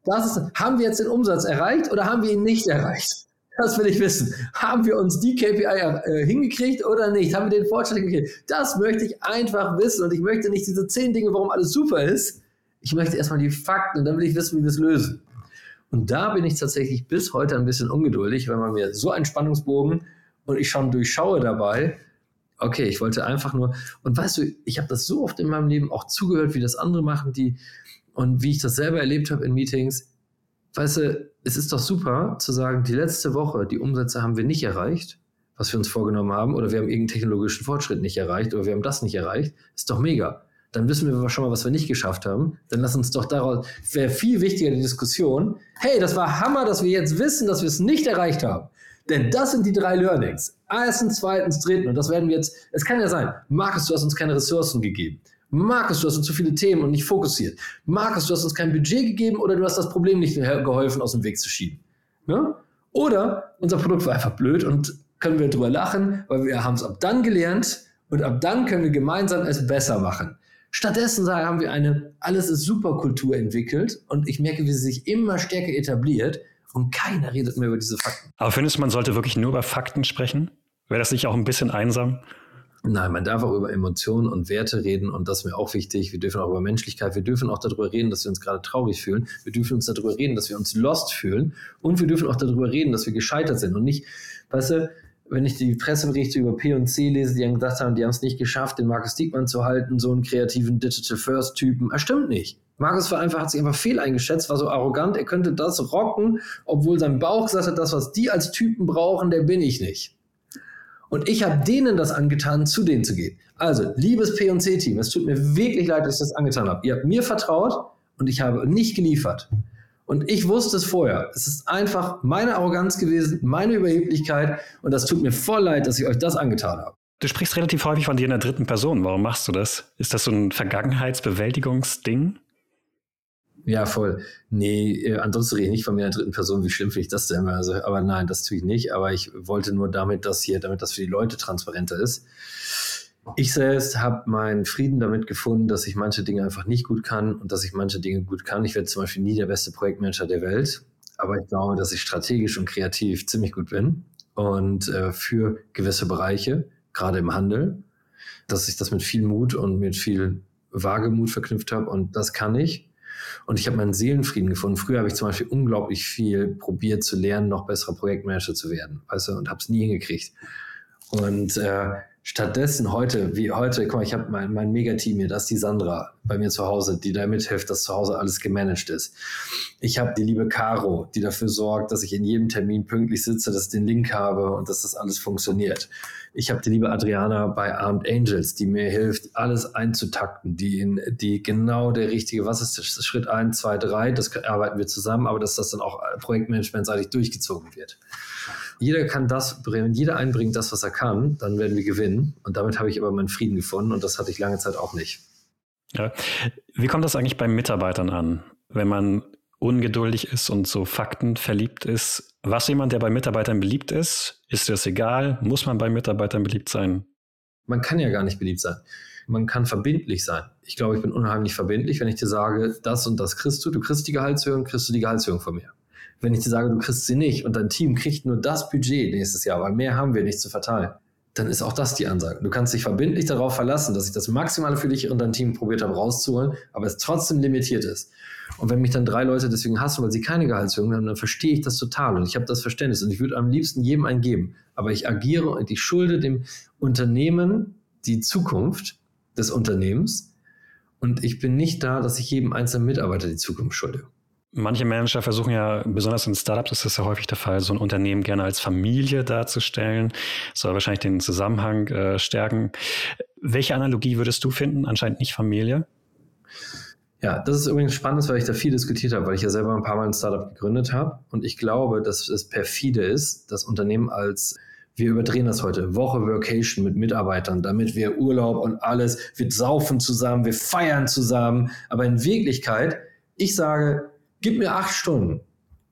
Haben wir jetzt den Umsatz erreicht oder haben wir ihn nicht erreicht? Das will ich wissen. Haben wir uns die KPI hingekriegt oder nicht? Haben wir den Fortschritt hingekriegt? Das möchte ich einfach wissen und ich möchte nicht diese 10 Dinge, warum alles super ist. Ich möchte erstmal die Fakten und dann will ich wissen, wie wir es lösen. Und da bin ich tatsächlich bis heute ein bisschen ungeduldig, weil man mir so einen Spannungsbogen und ich schon durchschaue dabei, okay, ich wollte einfach nur, und weißt du, ich habe das so oft in meinem Leben auch zugehört, wie das andere machen, und wie ich das selber erlebt habe in Meetings. Weißt du, es ist doch super zu sagen, die letzte Woche, die Umsätze haben wir nicht erreicht, was wir uns vorgenommen haben, oder wir haben irgendeinen technologischen Fortschritt nicht erreicht, oder wir haben das nicht erreicht. Ist doch mega. Dann wissen wir schon mal, was wir nicht geschafft haben. Dann lass uns doch daraus, wäre viel wichtiger die Diskussion, hey, das war Hammer, dass wir jetzt wissen, dass wir es nicht erreicht haben. Denn das sind die 3 Learnings. Erstens, zweitens, dritten. Und das werden wir jetzt, es kann ja sein, Markus, du hast uns keine Ressourcen gegeben. Markus, du hast uns zu viele Themen und nicht fokussiert. Markus, du hast uns kein Budget gegeben oder du hast das Problem nicht geholfen, aus dem Weg zu schieben. Ne? Oder unser Produkt war einfach blöd und können wir drüber lachen, weil wir haben es ab dann gelernt und ab dann können wir gemeinsam es besser machen. Stattdessen haben wir eine Alles-ist-super-Kultur entwickelt und ich merke, wie sie sich immer stärker etabliert und keiner redet mehr über diese Fakten. Aber findest du, man sollte wirklich nur über Fakten sprechen? Wäre das nicht auch ein bisschen einsam? Nein, man darf auch über Emotionen und Werte reden und das ist mir auch wichtig. Wir dürfen auch über Menschlichkeit, wir dürfen auch darüber reden, dass wir uns gerade traurig fühlen. Wir dürfen uns darüber reden, dass wir uns lost fühlen und wir dürfen auch darüber reden, dass wir gescheitert sind und nicht, weißt du, wenn ich die Presseberichte über P&C lese, die dann gesagt haben, die haben es nicht geschafft, den Markus Diekmann zu halten, so einen kreativen Digital-First-Typen. Stimmt nicht. Markus hat sich einfach fehl eingeschätzt, war so arrogant, er könnte das rocken, obwohl sein Bauch gesagt hat, das, was die als Typen brauchen, der bin ich nicht. Und ich habe denen das angetan, zu denen zu gehen. Also, liebes P&C-Team, es tut mir wirklich leid, dass ich das angetan habe. Ihr habt mir vertraut und ich habe nicht geliefert. Und ich wusste es vorher. Es ist einfach meine Arroganz gewesen, meine Überheblichkeit und das tut mir voll leid, dass ich euch das angetan habe. Du sprichst relativ häufig von dir in der dritten Person. Warum machst du das? Ist das so ein Vergangenheitsbewältigungsding? Ja, voll. Nee, ansonsten rede ich nicht von mir in der dritten Person. Wie schlimm finde ich das denn? Also, aber nein, das tue ich nicht. Aber ich wollte nur damit das für die Leute transparenter ist. Ich selbst habe meinen Frieden damit gefunden, dass ich manche Dinge einfach nicht gut kann und dass ich manche Dinge gut kann. Ich werde zum Beispiel nie der beste Projektmanager der Welt, aber ich glaube, dass ich strategisch und kreativ ziemlich gut bin und für gewisse Bereiche, gerade im Handel, dass ich das mit viel Mut und mit viel Wagemut verknüpft habe und das kann ich. Und ich habe meinen Seelenfrieden gefunden. Früher habe ich zum Beispiel unglaublich viel probiert zu lernen, noch besserer Projektmanager zu werden, weißt du, und habe es nie hingekriegt. Und stattdessen heute, guck mal, ich habe mein Megateam hier, das ist die Sandra bei mir zu Hause, die da mithilft, dass zu Hause alles gemanagt ist. Ich habe die liebe Caro, die dafür sorgt, dass ich in jedem Termin pünktlich sitze, dass ich den Link habe und dass das alles funktioniert. Ich habe die liebe Adriana bei Armed Angels, die mir hilft, alles einzutakten, die genau der richtige, was ist das Schritt 1, 2, 3, das arbeiten wir zusammen, aber dass das dann auch projektmanagementseitig durchgezogen wird. Jeder kann das bringen, jeder einbringt das, was er kann, dann werden wir gewinnen. Und damit habe ich aber meinen Frieden gefunden und das hatte ich lange Zeit auch nicht. Ja. Wie kommt das eigentlich bei Mitarbeitern an, wenn man ungeduldig ist und so faktenverliebt ist? Was jemand, der bei Mitarbeitern beliebt ist, ist das egal? Muss man bei Mitarbeitern beliebt sein? Man kann ja gar nicht beliebt sein. Man kann verbindlich sein. Ich glaube, ich bin unheimlich verbindlich, wenn ich dir sage, das und das kriegst du kriegst die Gehaltserhöhung von mir. Wenn ich dir sage, du kriegst sie nicht und dein Team kriegt nur das Budget nächstes Jahr, weil mehr haben wir nicht zu verteilen, dann ist auch das die Ansage. Du kannst dich verbindlich darauf verlassen, dass ich das Maximale für dich und dein Team probiert habe rauszuholen, aber es trotzdem limitiert ist. Und wenn mich dann 3 Leute deswegen hassen, weil sie keine Gehaltserhöhung haben, dann verstehe ich das total und ich habe das Verständnis und ich würde am liebsten jedem einen geben. Aber ich agiere und ich schulde dem Unternehmen die Zukunft des Unternehmens und ich bin nicht da, dass ich jedem einzelnen Mitarbeiter die Zukunft schulde. Manche Manager versuchen ja, besonders in Startups ist das ja häufig der Fall, so ein Unternehmen gerne als Familie darzustellen. Soll wahrscheinlich den Zusammenhang stärken. Welche Analogie würdest du finden? Anscheinend nicht Familie? Ja, das ist übrigens spannend, weil ich da viel diskutiert habe, weil ich ja selber ein paar Mal ein Startup gegründet habe. Und ich glaube, dass es perfide ist, das Unternehmen als wir überdrehen das heute, Woche Workation mit Mitarbeitern, damit wir Urlaub und alles, wir saufen zusammen, wir feiern zusammen, aber in Wirklichkeit, ich sage, gib mir 8 Stunden,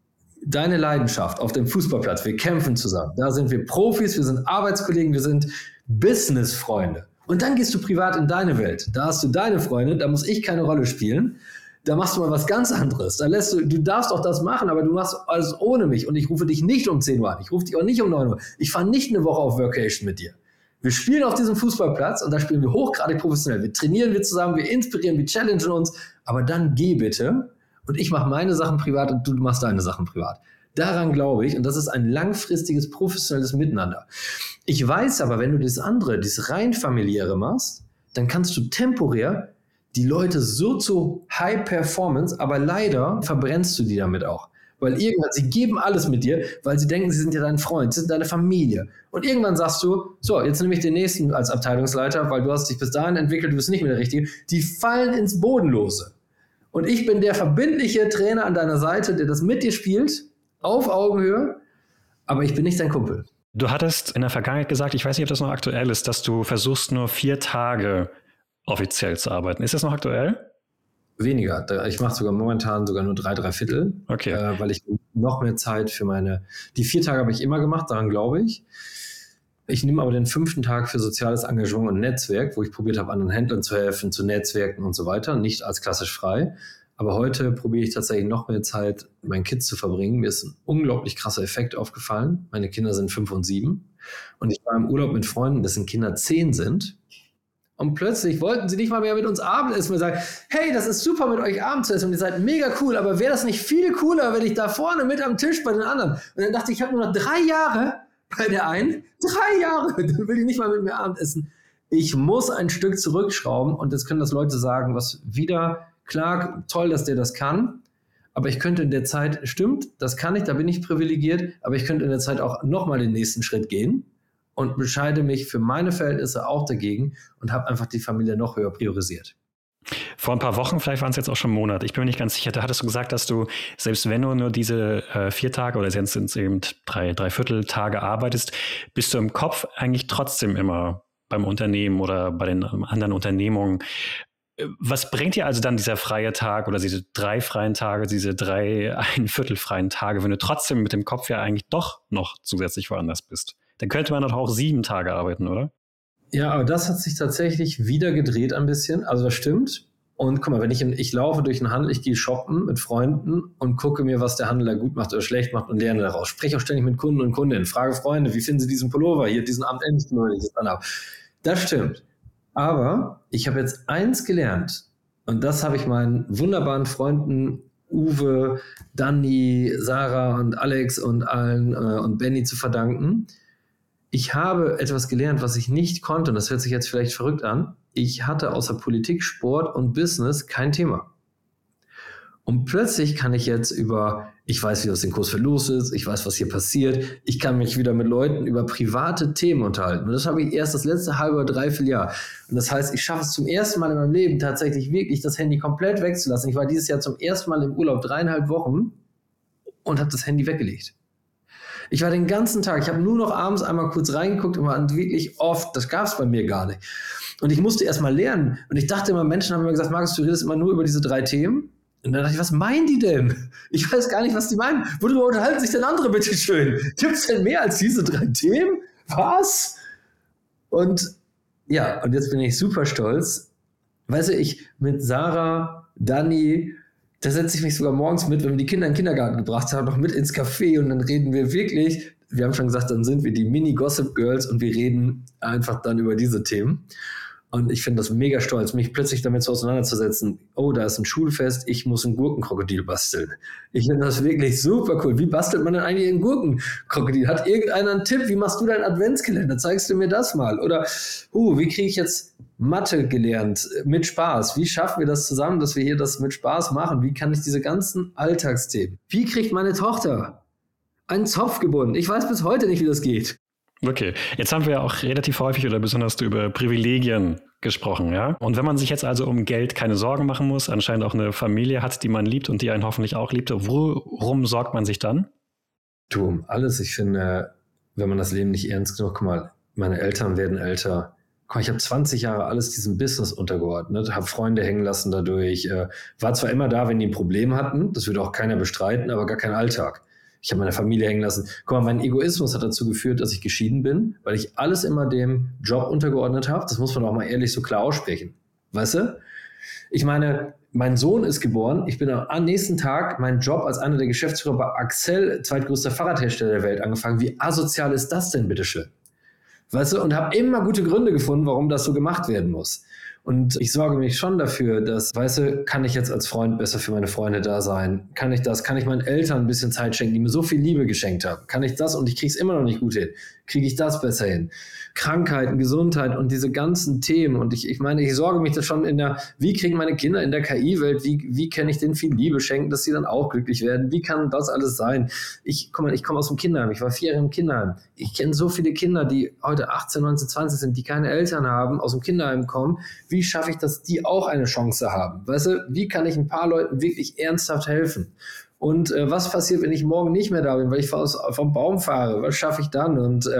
deine Leidenschaft auf dem Fußballplatz, wir kämpfen zusammen, da sind wir Profis, wir sind Arbeitskollegen, wir sind Businessfreunde. Und dann gehst du privat in deine Welt, da hast du deine Freunde, da muss ich keine Rolle spielen, da machst du mal was ganz anderes, du darfst auch das machen, aber du machst alles ohne mich und ich rufe dich nicht um 10 Uhr an, ich rufe dich auch nicht um 9 Uhr, ich fahre nicht eine Woche auf Workation mit dir. Wir spielen auf diesem Fußballplatz und da spielen wir hochgradig professionell, wir trainieren wir zusammen, wir inspirieren, wir challengen uns, aber dann geh bitte und ich mache meine Sachen privat und du machst deine Sachen privat. Daran glaube ich, und das ist ein langfristiges, professionelles Miteinander. Ich weiß aber, wenn du das andere, das rein familiäre machst, dann kannst du temporär die Leute so zu High Performance, aber leider verbrennst du die damit auch. Weil irgendwann, sie geben alles mit dir, weil sie denken, sie sind ja dein Freund, sie sind deine Familie. Und irgendwann sagst du, so, jetzt nehme ich den nächsten als Abteilungsleiter, weil du hast dich bis dahin entwickelt, du bist nicht mehr der Richtige. Die fallen ins Bodenlose. Und ich bin der verbindliche Trainer an deiner Seite, der das mit dir spielt, auf Augenhöhe, aber ich bin nicht dein Kumpel. Du hattest in der Vergangenheit gesagt, ich weiß nicht, ob das noch aktuell ist, dass du versuchst, nur 4 Tage offiziell zu arbeiten. Ist das noch aktuell? Weniger. Ich mache momentan sogar nur 3/4. Okay. Weil ich noch mehr Zeit für die 4 Tage habe ich immer gemacht, daran glaube ich. Ich nehme aber den 5. Tag für soziales Engagement und Netzwerk, wo ich probiert habe, anderen Händlern zu helfen, zu Netzwerken und so weiter, nicht als klassisch frei. Aber heute probiere ich tatsächlich noch mehr Zeit mit meinen Kids zu verbringen. Mir ist ein unglaublich krasser Effekt aufgefallen. Meine Kinder sind 5 und 7. Und ich war im Urlaub mit Freunden, dessen Kinder 10 sind. Und plötzlich wollten sie nicht mal mehr mit uns Abendessen. Wir sagen, hey, das ist super, mit euch Abend zu essen und ihr seid mega cool, aber wäre das nicht viel cooler, wenn ich da vorne mit am Tisch bei den anderen? Und dann dachte ich, ich habe nur noch 3 Jahre bei der einen. 3 Jahre, dann will die nicht mal mit mir Abendessen. Ich muss ein Stück zurückschrauben und jetzt können das Leute sagen, was wieder, klar, toll, dass der das kann, aber ich könnte in der Zeit, stimmt, das kann ich, da bin ich privilegiert, aber ich könnte in der Zeit auch nochmal den nächsten Schritt gehen. Und entscheide mich für meine Verhältnisse auch dagegen und habe einfach die Familie noch höher priorisiert. Vor ein paar Wochen, vielleicht waren es jetzt auch schon Monate, ich bin mir nicht ganz sicher, da hattest du gesagt, dass du, selbst wenn du nur diese 4 Tage oder jetzt sind es eben 3/4 Tage arbeitest, bist du im Kopf eigentlich trotzdem immer beim Unternehmen oder bei den anderen Unternehmungen. Was bringt dir also dann dieser freie Tag oder diese 3 freien Tage, diese 3/1/4 freien Tage, wenn du trotzdem mit dem Kopf ja eigentlich doch noch zusätzlich woanders bist? Dann könnte man doch auch 7 Tage arbeiten, oder? Ja, aber das hat sich tatsächlich wieder gedreht ein bisschen. Also das stimmt. Und guck mal, wenn ich laufe durch den Handel, ich gehe shoppen mit Freunden und gucke mir, was der Handel da gut macht oder schlecht macht und lerne daraus. Spreche auch ständig mit Kunden und Kundinnen, frage Freunde, wie finden sie diesen Pullover hier, diesen Abendpullover, den ich jetzt anhabe. Das stimmt. Aber ich habe jetzt eins gelernt und das habe ich meinen wunderbaren Freunden Uwe, Dani, Sarah und Alex und allen und Benny zu verdanken. Ich habe etwas gelernt, was ich nicht konnte, und das hört sich jetzt vielleicht verrückt an. Ich hatte außer Politik, Sport und Business kein Thema. Und plötzlich kann ich jetzt ich weiß, wie aus dem Kurs für los ist, ich weiß, was hier passiert, ich kann mich wieder mit Leuten über private Themen unterhalten. Und das habe ich erst das letzte halbe oder 3/4 Jahr. Und das heißt, ich schaffe es zum ersten Mal in meinem Leben tatsächlich wirklich, das Handy komplett wegzulassen. Ich war dieses Jahr zum ersten Mal im Urlaub 3,5 Wochen und habe das Handy weggelegt. Ich war den ganzen Tag, ich habe nur noch abends einmal kurz reingeguckt und war wirklich oft, das gab es bei mir gar nicht. Und ich musste erst mal lernen. Und ich dachte immer, Menschen haben immer gesagt, Markus, du redest immer nur über diese 3 Themen. Und dann dachte ich, was meinen die denn? Ich weiß gar nicht, was die meinen. Worüber unterhalten sich denn andere, bitteschön? Gibt es denn mehr als diese 3 Themen? Was? Und ja, und jetzt bin ich super stolz. Weißt du, ich mit Sarah, Dani, da setze ich mich sogar morgens mit, wenn wir die Kinder in den Kindergarten gebracht haben, noch mit ins Café und dann reden wir wirklich, wir haben schon gesagt, dann sind wir die Mini-Gossip-Girls und wir reden einfach dann über diese Themen. Und ich finde das mega stolz, mich plötzlich damit so auseinanderzusetzen. Oh, da ist ein Schulfest, ich muss ein Gurkenkrokodil basteln. Ich finde das wirklich super cool. Wie bastelt man denn eigentlich ein Gurkenkrokodil? Hat irgendeiner einen Tipp? Wie machst du deinen Adventskalender? Zeigst du mir das mal? Oder, wie kriege ich jetzt Mathe gelernt mit Spaß? Wie schaffen wir das zusammen, dass wir hier das mit Spaß machen? Wie kann ich diese ganzen Alltagsthemen? Wie kriegt meine Tochter einen Zopf gebunden? Ich weiß bis heute nicht, wie das geht. Okay, jetzt haben wir ja auch relativ häufig oder besonders über Privilegien gesprochen, ja? Und wenn man sich jetzt also um Geld keine Sorgen machen muss, anscheinend auch eine Familie hat, die man liebt und die einen hoffentlich auch liebt, worum sorgt man sich dann? Du, um alles. Ich finde, wenn man das Leben nicht ernst genug, guck mal, meine Eltern werden älter. Guck mal, ich habe 20 Jahre alles diesem Business untergeordnet, habe Freunde hängen lassen dadurch, war zwar immer da, wenn die ein Problem hatten, das würde auch keiner bestreiten, aber gar kein Alltag. Ich habe meine Familie hängen lassen. Guck mal, mein Egoismus hat dazu geführt, dass ich geschieden bin, weil ich alles immer dem Job untergeordnet habe. Das muss man auch mal ehrlich so klar aussprechen. Weißt du? Ich meine, mein Sohn ist geboren. Ich bin am nächsten Tag meinen Job als einer der Geschäftsführer bei Axel, zweitgrößter Fahrradhersteller der Welt, angefangen. Wie asozial ist das denn, bitteschön? Weißt du? Und habe immer gute Gründe gefunden, warum das so gemacht werden muss. Und ich sorge mich schon dafür, dass, weißt du, kann ich jetzt als Freund besser für meine Freunde da sein? Kann ich meinen Eltern ein bisschen Zeit schenken, die mir so viel Liebe geschenkt haben? Kann ich das und ich kriege es immer noch nicht gut hin? Kriege ich das besser hin? Krankheiten, Gesundheit und diese ganzen Themen. Und ich meine, ich sorge mich da schon wie kriegen meine Kinder in der KI-Welt, wie kann ich denen viel Liebe schenken, dass sie dann auch glücklich werden? Wie kann das alles sein? Ich komme aus dem Kinderheim, ich war 4 Jahre im Kinderheim. Ich kenne so viele Kinder, die heute 18, 19, 20 sind, die keine Eltern haben, aus dem Kinderheim kommen. Wie schaffe ich, dass die auch eine Chance haben? Weißt du, wie kann ich ein paar Leuten wirklich ernsthaft helfen? Und was passiert, wenn ich morgen nicht mehr da bin, weil ich vom Baum fahre? Was schaffe ich dann? Und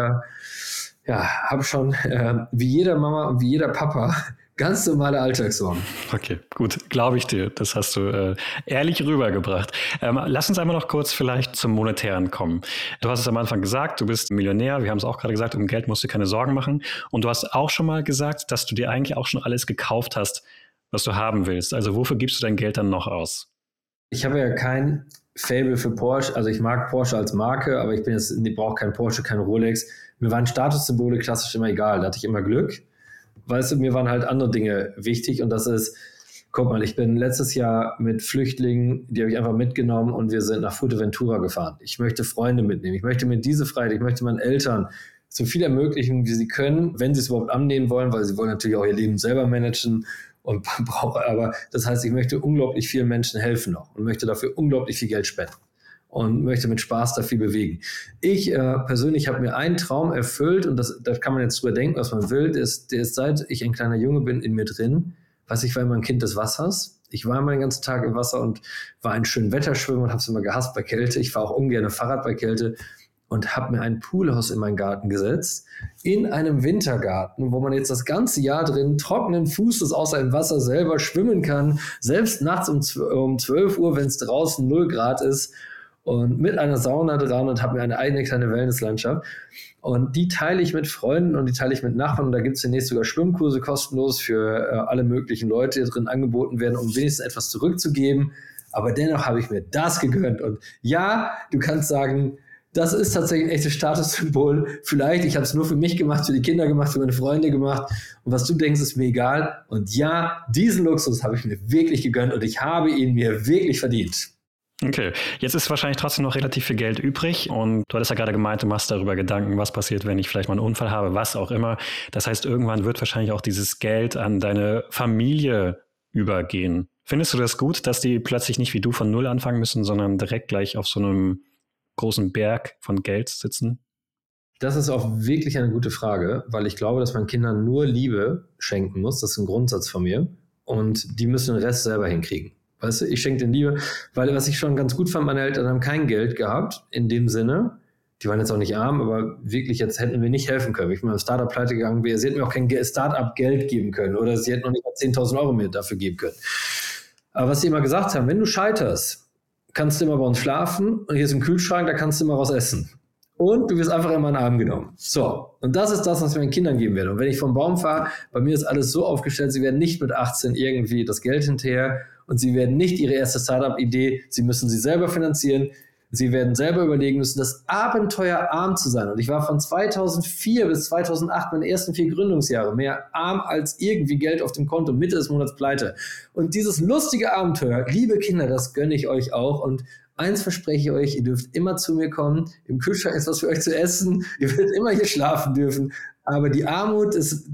habe schon wie jeder Mama und wie jeder Papa ganz normale Alltagssorgen. Okay, gut, glaube ich dir. Das hast du ehrlich rübergebracht. Lass uns einmal noch kurz vielleicht zum Monetären kommen. Du hast es am Anfang gesagt, du bist Millionär. Wir haben es auch gerade gesagt, um Geld musst du keine Sorgen machen. Und du hast auch schon mal gesagt, dass du dir eigentlich auch schon alles gekauft hast, was du haben willst. Also wofür gibst du dein Geld dann noch aus? Ich habe ja kein Faible für Porsche. Also ich mag Porsche als Marke, aber ich brauche kein Porsche, kein Rolex. Mir waren Statussymbole klassisch immer egal. Da hatte ich immer Glück. Weißt du, mir waren halt andere Dinge wichtig und das ist, guck mal, ich bin letztes Jahr mit Flüchtlingen, die habe ich einfach mitgenommen und wir sind nach Fuerteventura gefahren. Ich möchte Freunde mitnehmen. Ich möchte mir diese Freiheit, ich möchte meinen Eltern so viel ermöglichen, wie sie können, wenn sie es überhaupt annehmen wollen, weil sie wollen natürlich auch ihr Leben selber managen und brauchen, aber das heißt, ich möchte unglaublich vielen Menschen helfen noch und möchte dafür unglaublich viel Geld spenden. Und möchte mit Spaß da viel bewegen. Ich persönlich habe mir einen Traum erfüllt und das kann man jetzt drüber denken, was man will. Der ist seit ich ein kleiner Junge bin in mir drin. Ich war immer ein Kind des Wassers. Ich war immer den ganzen Tag im Wasser und war ein schön Wetterschwimmer und habe es immer gehasst bei Kälte. Ich fahre auch ungern Fahrrad bei Kälte und habe mir ein Poolhaus in meinen Garten gesetzt, in einem Wintergarten, wo man jetzt das ganze Jahr drin trockenen Fußes aus einem Wasser selber schwimmen kann, selbst nachts um 12 Uhr, wenn es draußen 0 Grad ist, und mit einer Sauna dran und habe mir eine eigene kleine Wellnesslandschaft. Und die teile ich mit Freunden und die teile ich mit Nachbarn. Und da gibt es demnächst sogar Schwimmkurse kostenlos für alle möglichen Leute, die drin angeboten werden, um wenigstens etwas zurückzugeben. Aber dennoch habe ich mir das gegönnt. Und ja, du kannst sagen, das ist tatsächlich ein echtes Statussymbol. Vielleicht, ich habe es nur für mich gemacht, für die Kinder gemacht, für meine Freunde gemacht. Und was du denkst, ist mir egal. Und ja, diesen Luxus habe ich mir wirklich gegönnt und ich habe ihn mir wirklich verdient. Okay, jetzt ist wahrscheinlich trotzdem noch relativ viel Geld übrig und du hattest ja gerade gemeint, du machst darüber Gedanken, was passiert, wenn ich vielleicht mal einen Unfall habe, was auch immer. Das heißt, irgendwann wird wahrscheinlich auch dieses Geld an deine Familie übergehen. Findest du das gut, dass die plötzlich nicht wie du von Null anfangen müssen, sondern direkt gleich auf so einem großen Berg von Geld sitzen? Das ist auch wirklich eine gute Frage, weil ich glaube, dass man Kindern nur Liebe schenken muss. Das ist ein Grundsatz von mir und die müssen den Rest selber hinkriegen. Weißt du, ich schenke denen Liebe, weil was ich schon ganz gut fand, meine Eltern haben kein Geld gehabt, in dem Sinne. Die waren jetzt auch nicht arm, aber wirklich, jetzt hätten wir nicht helfen können. Wenn ich mal im Startup pleite gegangen wäre, sie hätten mir auch kein Startup-Geld geben können oder sie hätten noch nicht mal 10.000 Euro mir dafür geben können. Aber was sie immer gesagt haben, wenn du scheiterst, kannst du immer bei uns schlafen und hier ist ein Kühlschrank, da kannst du immer was essen. Und du wirst einfach immer in den Arm genommen. So, und das ist das, was ich meinen Kindern geben werde. Und wenn ich vom Baum fahre, bei mir ist alles so aufgestellt, sie werden nicht mit 18 irgendwie das Geld hinterher und sie werden nicht ihre erste Startup-Idee, sie müssen sie selber finanzieren, sie werden selber überlegen müssen, das Abenteuer arm zu sein. Und ich war von 2004 bis 2008, meine ersten 4 Gründungsjahre, mehr arm als irgendwie Geld auf dem Konto, Mitte des Monats pleite. Und dieses lustige Abenteuer, liebe Kinder, das gönne ich euch auch und eins verspreche ich euch, ihr dürft immer zu mir kommen. Im Kühlschrank ist was für euch zu essen. Ihr werdet immer hier schlafen dürfen. Aber die Armut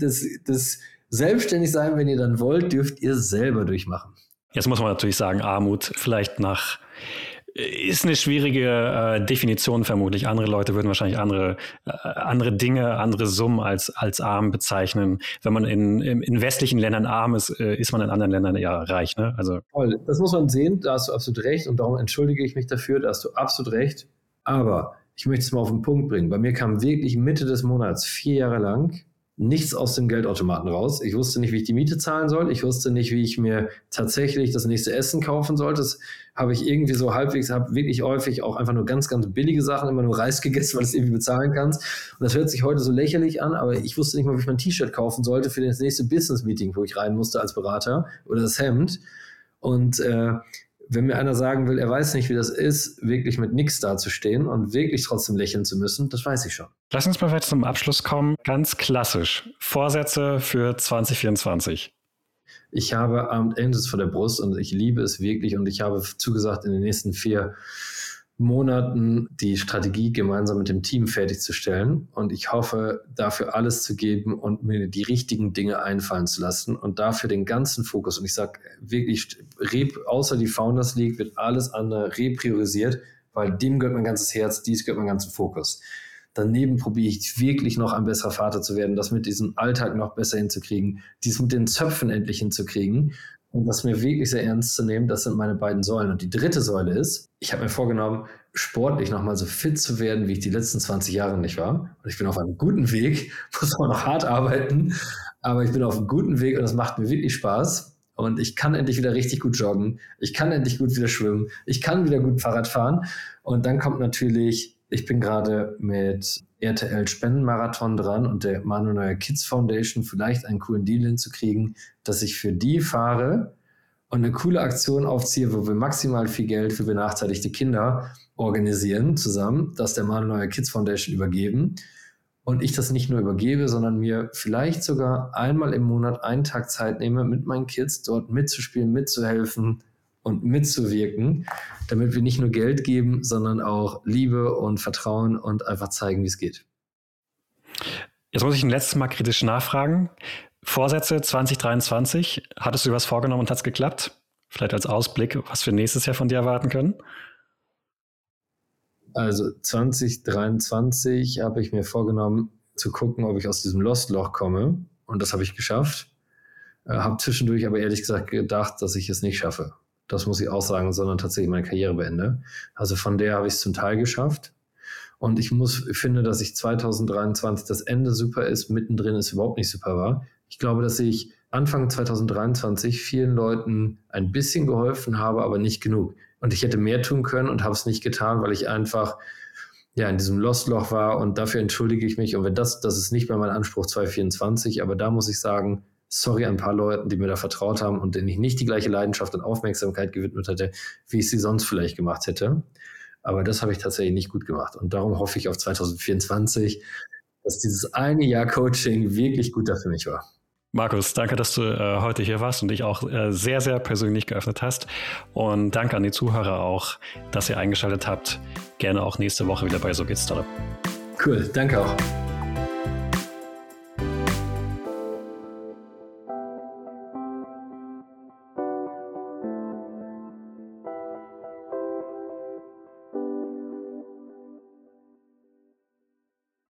des Selbstständigsein, wenn ihr dann wollt, dürft ihr selber durchmachen. Jetzt muss man natürlich sagen, Armut vielleicht ist eine schwierige Definition vermutlich. Andere Leute würden wahrscheinlich andere Dinge, andere Summen als arm bezeichnen. Wenn man in westlichen Ländern arm ist, ist man in anderen Ländern eher reich. Ne? Also das muss man sehen, da hast du absolut recht und darum entschuldige ich mich dafür, da hast du absolut recht. Aber ich möchte es mal auf den Punkt bringen. Bei mir kam wirklich Mitte des Monats 4 Jahre lang nichts aus dem Geldautomaten raus. Ich wusste nicht, wie ich die Miete zahlen soll. Ich wusste nicht, wie ich mir tatsächlich das nächste Essen kaufen sollte. Das habe ich irgendwie so halbwegs, habe wirklich häufig auch einfach nur ganz, ganz billige Sachen, immer nur Reis gegessen, weil du es irgendwie bezahlen kannst. Und das hört sich heute so lächerlich an, aber ich wusste nicht mal, wie ich mein T-Shirt kaufen sollte für das nächste Business-Meeting, wo ich rein musste als Berater, oder das Hemd. Und wenn mir einer sagen will, er weiß nicht, wie das ist, wirklich mit nichts dazustehen und wirklich trotzdem lächeln zu müssen, das weiß ich schon. Lass uns mal vielleicht zum Abschluss kommen. Ganz klassisch. Vorsätze für 2024. Ich habe Armed Angels vor der Brust und ich liebe es wirklich und ich habe zugesagt, in den nächsten 4 Monaten die Strategie gemeinsam mit dem Team fertigzustellen und ich hoffe, dafür alles zu geben und mir die richtigen Dinge einfallen zu lassen und dafür den ganzen Fokus, und ich sage wirklich, außer die Founders League wird alles andere repriorisiert, weil dem gehört mein ganzes Herz, dies gehört mein ganzen Fokus. Daneben probiere ich wirklich noch ein besserer Vater zu werden, das mit diesem Alltag noch besser hinzukriegen, dies mit den Zöpfen endlich hinzukriegen. Und was mir wirklich sehr ernst zu nehmen, das sind meine beiden Säulen. Und die dritte Säule ist, ich habe mir vorgenommen, sportlich nochmal so fit zu werden, wie ich die letzten 20 Jahre nicht war. Und ich bin auf einem guten Weg, muss auch noch hart arbeiten, aber ich bin auf einem guten Weg und das macht mir wirklich Spaß. Und ich kann endlich wieder richtig gut joggen, ich kann endlich gut wieder schwimmen, ich kann wieder gut Fahrrad fahren. Und dann kommt natürlich, ich bin gerade mit RTL Spendenmarathon dran und der Manuel Neuer Kids Foundation vielleicht einen coolen Deal hinzukriegen, dass ich für die fahre und eine coole Aktion aufziehe, wo wir maximal viel Geld für benachteiligte Kinder organisieren zusammen, das der Manuel Neuer Kids Foundation übergeben und ich das nicht nur übergebe, sondern mir vielleicht sogar einmal im Monat einen Tag Zeit nehme, mit meinen Kids dort mitzuspielen, mitzuhelfen und mitzuwirken, damit wir nicht nur Geld geben, sondern auch Liebe und Vertrauen und einfach zeigen, wie es geht. Jetzt muss ich ein letztes Mal kritisch nachfragen. Vorsätze 2023, hattest du was vorgenommen und hat es geklappt? Vielleicht als Ausblick, was wir nächstes Jahr von dir erwarten können? Also 2023 habe ich mir vorgenommen, zu gucken, ob ich aus diesem Lost-Loch komme. Und das habe ich geschafft. Habe zwischendurch aber ehrlich gesagt gedacht, dass ich es nicht schaffe. Das muss ich auch sagen, sondern tatsächlich meine Karriere beende. Also von der habe ich es zum Teil geschafft. Und ich finde, dass ich 2023 das Ende super ist, mittendrin es überhaupt nicht super war. Ich glaube, dass ich Anfang 2023 vielen Leuten ein bisschen geholfen habe, aber nicht genug. Und ich hätte mehr tun können und habe es nicht getan, weil ich einfach in diesem Lost-Loch war und dafür entschuldige ich mich. Und wenn das ist nicht mehr mein Anspruch 2024, aber da muss ich sagen, sorry an ein paar Leuten, die mir da vertraut haben und denen ich nicht die gleiche Leidenschaft und Aufmerksamkeit gewidmet hätte, wie ich sie sonst vielleicht gemacht hätte. Aber das habe ich tatsächlich nicht gut gemacht. Und darum hoffe ich auf 2024, dass dieses eine Jahr Coaching wirklich gut da für mich war. Markus, danke, dass du heute hier warst und dich auch sehr, sehr persönlich geöffnet hast. Und danke an die Zuhörer auch, dass ihr eingeschaltet habt. Gerne auch nächste Woche wieder bei So geht's Startup. Cool, danke auch.